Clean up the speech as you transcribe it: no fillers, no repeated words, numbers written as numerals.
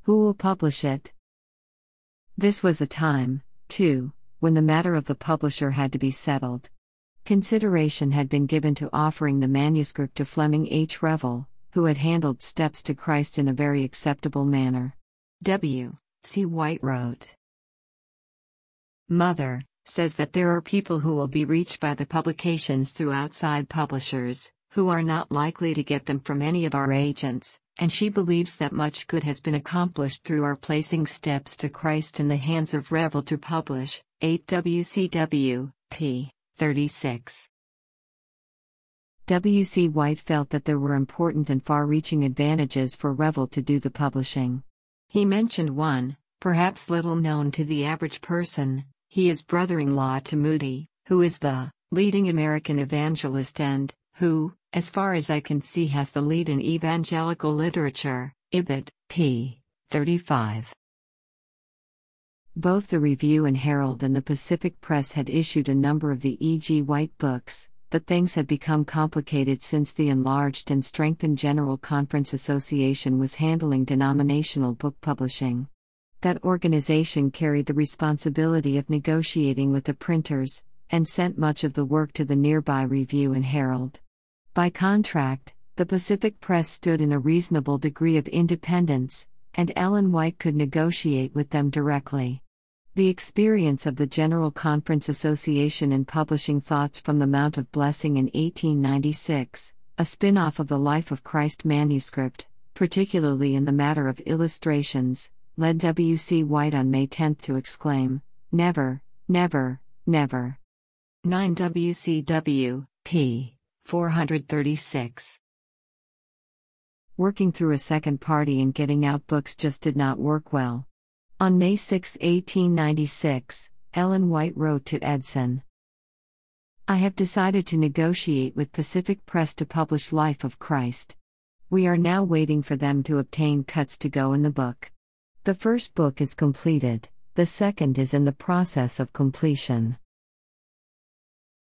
Who will publish it? This was a time, too, when the matter of the publisher had to be settled. Consideration had been given to offering the manuscript to Fleming H. Revel, who had handled Steps to Christ in a very acceptable manner. W. C. White wrote, "Mother says that there are people who will be reached by the publications through outside publishers, who are not likely to get them from any of our agents, and she believes that much good has been accomplished through our placing Steps to Christ in the hands of Revel to publish." 8 WCW, p. 36. W. C. White felt that there were important and far-reaching advantages for Revel to do the publishing. He mentioned one, perhaps little known to the average person. He is brother-in-law to Moody, who is the leading American evangelist and who, as far as I can see, has the lead in evangelical literature. Ibid. p. 35. Both the Review and Herald and the Pacific Press had issued a number of the E. G. White books, but things had become complicated since the enlarged and strengthened General Conference Association was handling denominational book publishing. That organization carried the responsibility of negotiating with the printers, and sent much of the work to the nearby Review and Herald. By contract, the Pacific Press stood in a reasonable degree of independence, and Ellen White could negotiate with them directly. The experience of the General Conference Association in publishing Thoughts from the Mount of Blessing in 1896, a spin-off of the Life of Christ manuscript, particularly in the matter of illustrations, led W. C. White on May 10 to exclaim, "Never, never, never." 9 WCW, p. 436. Working through a second party and getting out books just did not work well. On May 6, 1896, Ellen White wrote to Edson, "I have decided to negotiate with Pacific Press to publish Life of Christ. We are now waiting for them to obtain cuts to go in the book. The first book is completed, the second is in the process of completion.